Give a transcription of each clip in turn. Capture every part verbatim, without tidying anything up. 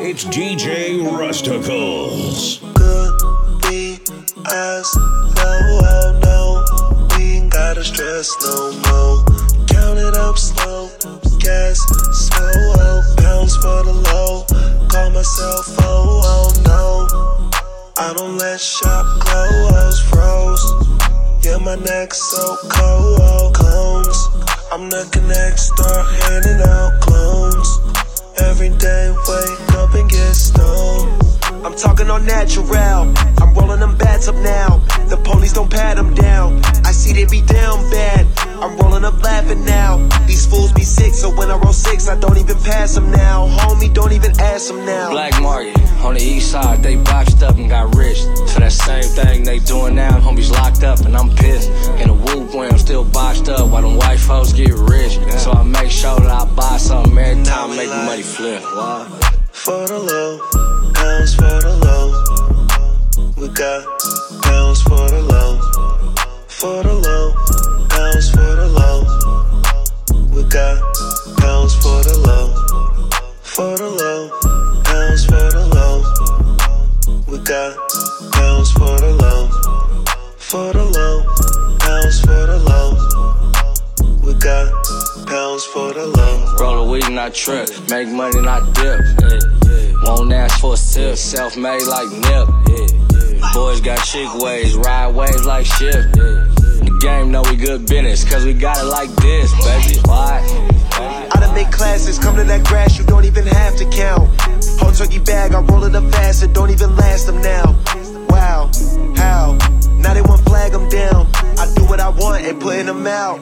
It's D J Rusticles. Could be us, no, oh no. We ain't gotta stress no more. Count it up slow, gas slow, oh, pounds for the low. Call myself, oh, oh no. I don't let shop close, froze. Yeah, my neck so cold, oh, clones. I'm the connect, start handing out clones. Every day, wake up and get stoned. I'm talking on natural. I'm rolling them bats up now. The police don't pat them down. I see they be down bad. I'm rolling up laughing now. These fools be sick, so when I roll six, I don't even pass them now. Homie, don't even ask them now. Black market on the east side, they boxed up and got rich. For that same thing they doing now, homies locked up and I'm pissed. In a whoop when I'm still boxed up while them white folks get rich. So I make sure that I buy something every time I make the money flip. Wow. For the low, pounds for the low. We got pounds for the low. For the low, pounds for the low. We got pounds for the low. For the low, pounds for the low. We got pounds for the low. For the low, pounds for the low. We got pounds for the low. Roll a weed, not trip. Make money, not dip. Yeah, yeah. Won't ask for a sip. Self-made like Nip. Yeah, yeah. Boys got chick ways. Ride waves like shift. Yeah. The game know we good business, cause we got it like this, baby. Why? I done make classes, come to that grass, you don't even have to count. Whole turkey bag, I roll it up fast, it don't even last them now. Wow, how? Now they want flag them down. I do what I want and putting them out.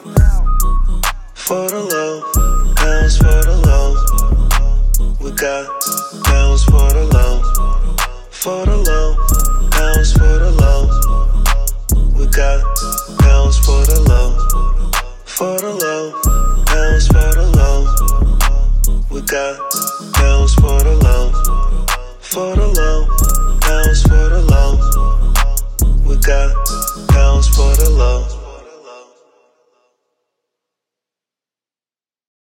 For the low, pounds for the low. We got pounds for the low. For the low, pounds for the low. We got pounds for the low. For the low, pounds for the low. We got